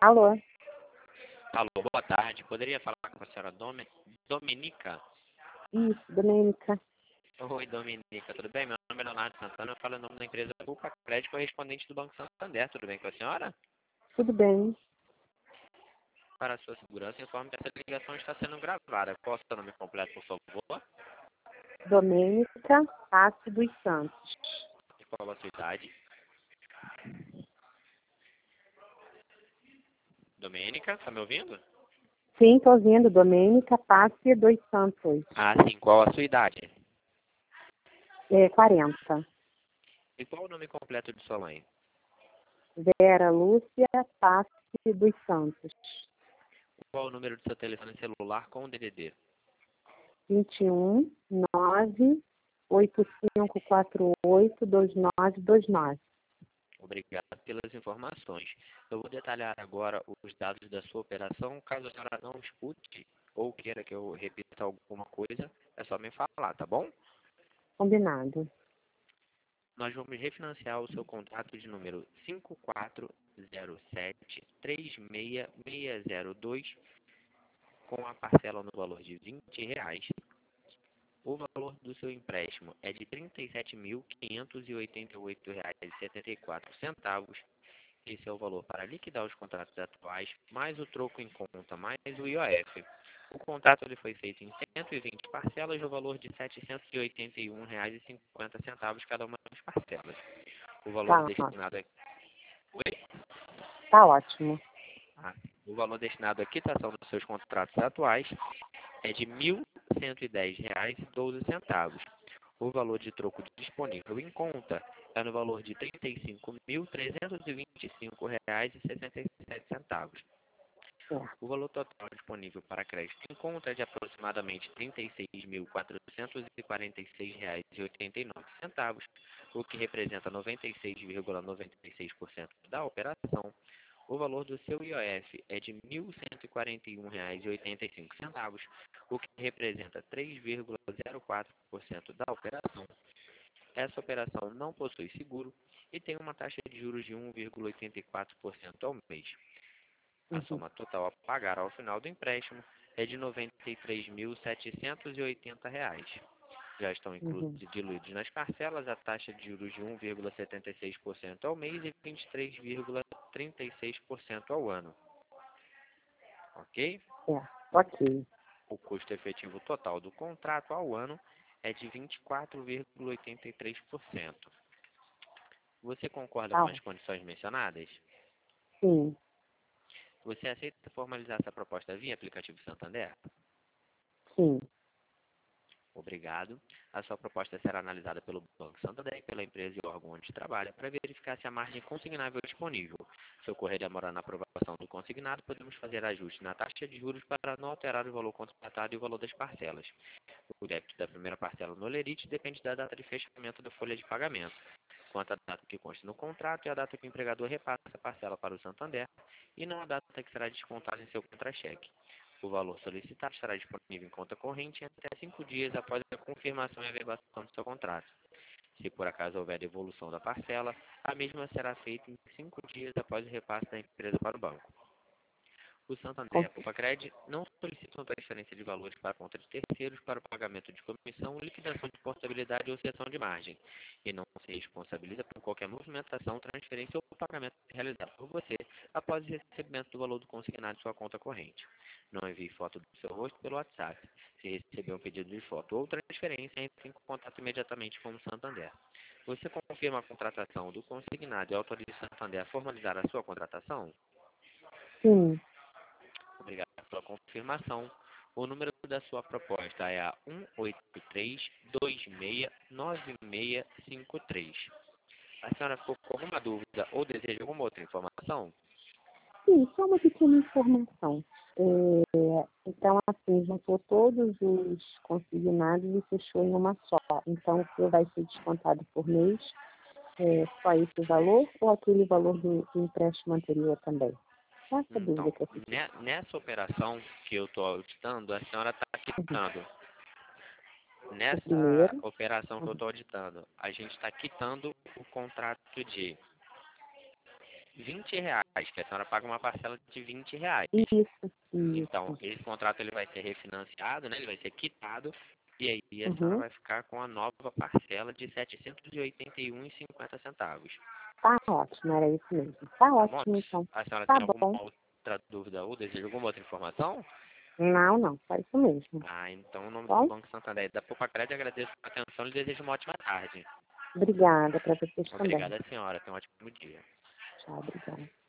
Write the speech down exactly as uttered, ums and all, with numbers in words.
Alô? Alô, boa tarde. Poderia falar com a senhora Dome- Domenica? Isso, Domênica. Oi, Domenica, tudo bem? Meu nome é Leonardo Santana, eu falo em nome da empresa Culpa Crédito, correspondente do Banco Santander. Tudo bem com a senhora? Tudo bem? Para a sua segurança, informe que essa ligação está sendo gravada. Posso ter o nome completo, por favor? Domênica Passe dos Santos. E qual a sua idade? Domênica, tá me ouvindo? Sim, tô ouvindo. Domênica Passe dos Santos. Ah, sim. Qual a sua idade? É, quarenta. E qual o nome completo de sua mãe? Vera Lúcia Passe dos Santos. Qual o número do seu telefone celular com o D D D? vinte e um, nove, oito cinco quatro oito, dois nove dois nove. Obrigado pelas informações. Eu vou detalhar agora os dados da sua operação. Caso a senhora não escute ou queira que eu repita alguma coisa, é só me falar, tá bom? Combinado. Nós vamos refinanciar o seu contrato de número cinco quatro zero sete três seis seis zero dois com a parcela no valor de vinte reais. O valor do seu empréstimo é de trinta e sete mil quinhentos e oitenta e oito reais e setenta e quatro centavos. Esse é o valor para liquidar os contratos atuais, mais o troco em conta, mais o I O F. O contrato ele foi feito em cento e vinte parcelas, no valor de setecentos e oitenta e um reais e cinquenta centavos cada uma das parcelas. O valor Tá, destinado a... Oi? tá ótimo. Ah, o valor destinado à quitação dos seus contratos atuais é de mil cento e dez reais e doze centavos. O valor de troco disponível em conta é no valor de trinta e cinco mil trezentos e vinte e cinco reais e sessenta e sete centavos. Certo. O valor total disponível para crédito em conta é de aproximadamente trinta e seis mil quatrocentos e quarenta e seis reais e oitenta e nove centavos, o que representa noventa e seis vírgula noventa e seis por cento da operação. O valor do seu I O F é de mil cento e quarenta e um reais e oitenta e cinco centavos, o que representa três vírgula zero quatro por cento da operação. Essa operação não possui seguro e tem uma taxa de juros de um vírgula oitenta e quatro por cento ao mês. A Uhum. soma total a pagar ao final do empréstimo é de noventa e três mil setecentos e oitenta reais. Já estão inclusos Uhum. e diluídos nas parcelas a taxa de juros de um vírgula setenta e seis por cento ao mês e vinte e três vírgula trinta e seis por cento ao ano. Ok? Certo. Ok. O custo efetivo total do contrato ao ano é de vinte e quatro vírgula oitenta e três por cento. Você concorda Tá. com as condições mencionadas? Sim. Você aceita formalizar essa proposta via aplicativo Santander? Sim. Obrigado. A sua proposta será analisada pelo Banco Santander e pela empresa e órgão onde trabalha para verificar se a margem consignável é disponível. Se ocorrer demora na aprovação do consignado, podemos fazer ajuste na taxa de juros para não alterar o valor contratado e o valor das parcelas. O débito da primeira parcela no Lerite depende da data de fechamento da folha de pagamento, quanto à data que consta no contrato e a data que o empregador repassa a parcela para o Santander, e não a data que será descontada em seu contra-cheque. O valor solicitado estará disponível em conta corrente em até cinco dias após a confirmação e averbação do seu contrato. Se por acaso houver devolução da parcela, a mesma será feita em cinco dias após o repasse da empresa para o banco. O Santander e a Copacred não solicitam transferência de valores para a conta de terceiros para o pagamento de comissão, liquidação de portabilidade ou cessão de margem, e não se responsabiliza por qualquer movimentação, transferência ou pagamento realizado por você após o recebimento do valor do consignado em sua conta corrente. Não envie foto do seu rosto pelo WhatsApp. Se receber um pedido de foto ou transferência, entre em contato imediatamente com o Santander. Você confirma a contratação do consignado e autoriza o Santander a formalizar a sua contratação? Sim. Obrigado pela confirmação. O número da sua proposta é a um oito três, dois seis, nove seis cinco três. A senhora ficou com alguma dúvida ou deseja alguma outra informação? Sim, só uma pequena informação. É, então, assim, juntou todos os consignados e fechou em uma só. Então, o que vai ser descontado por mês é só esse valor ou aquele valor do, do empréstimo anterior também? Essa dúvida Então, que eu fiquei. ne- nessa operação que eu estou auditando, a senhora está Uhum. quitando. O Nessa primeiro. operação que eu Uhum. estou auditando, a gente está quitando o contrato de vinte reais, que a senhora paga uma parcela de vinte reais. Isso, Então, isso. esse contrato ele vai ser refinanciado, né? Ele vai ser quitado, e aí a senhora Uhum. vai ficar com a nova parcela de setecentos e oitenta e um reais e cinquenta centavos. Tá ótimo, era isso mesmo. Tá Tá bom? ótimo, então. A senhora Tá tem alguma bom. outra dúvida ou deseja alguma outra informação? Não, não, só isso mesmo. Ah, então, em nome do Bom, Banco Santander e da Popacred, agradeço a atenção e desejo uma ótima tarde. obrigada para vocês também. Obrigada, senhora. Tenha um ótimo dia. Tchau, obrigada.